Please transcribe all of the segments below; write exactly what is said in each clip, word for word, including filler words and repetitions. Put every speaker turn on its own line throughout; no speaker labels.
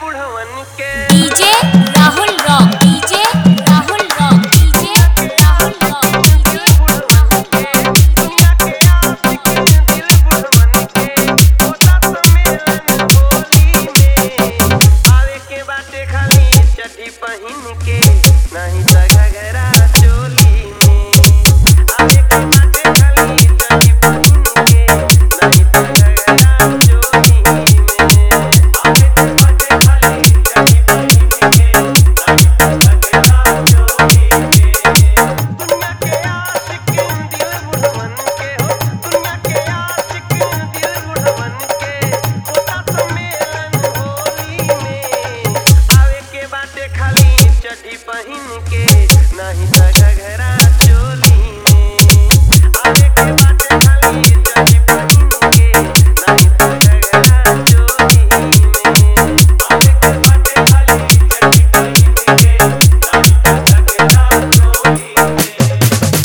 बुढ़वन के
DJ Rahul rock DJ Rahul rock DJ Rahul rock DJ
बुढ़वन के दुनिया के आशिक दिल बुढ़वन के होता सम्मेलन होली में आवे के बाटे खाली चड्डी पहिन के नहीं त घघरा चोली में आवे के बाटे खाली चड्डी पहिन के नहीं त घघरा चोली में आवे के बाटे खाली चड्डी पहिन के नहीं त घघरा चोली में दुनिया के आशिक दिल बुढ़वन के हो दुनिया के आशिक दिल बुढ़वन के होता सम्मेलन होली में आवे के बाटे खाली चड्डी पहिन के नहीं त घघरा चोली में आवे के बाटे खाली चड्डी पहिन के नहीं त घघरा चोली में आवे के बाटे खाली चड्डी पहिन के नहीं त घघरा चोली में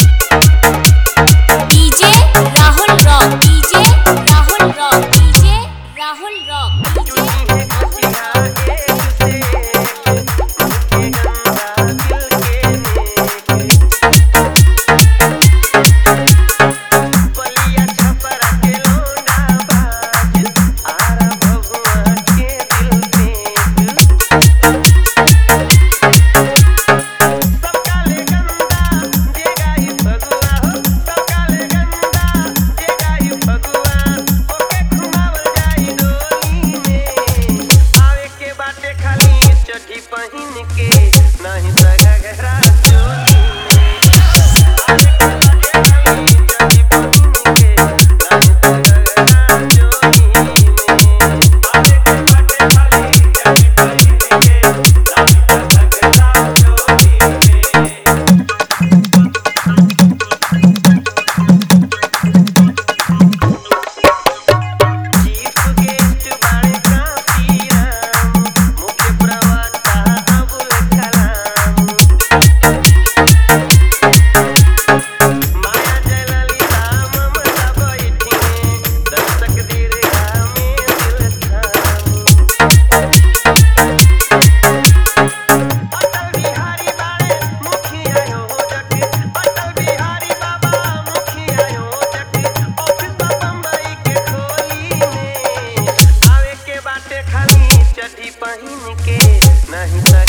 DJ Rahul rock DJ Rahul rock DJ Rahul rock DJ
चुनी है कचिया एक से के गंगा दिल के नेक बलिया छपरा के लोंडा बाज आरा भगवा के दिल फेंक सबका ले गंदा जे गाई भगवा हो सबका ले गंदा जे गाई भगवा ओके घुमावल जाई डोली में आवे के बाटे खाली चड्डी पहिन के नहीं त घघरा चोली में आवे के बाटे खाली चड्डी पहिन के नहीं त घघरा चोली में आवे के बाटे खाली चड्डी पहिन के नहीं त घघरा चोली में चीफ गेस्ट बाड़े काफी राम मुख्य प्रवक्ता अबुल कलाम माया जयललिता ममता बैठी दर्शक दीर्घा में दिल थाम अटल बिहारी बाड़े मुखिया योजक अटल बिहारी बाबा मुखिया योजक ऑफिस बा बम्बई के खोली में आवे के बाटे खाली चड्डी पहिन के नहीं त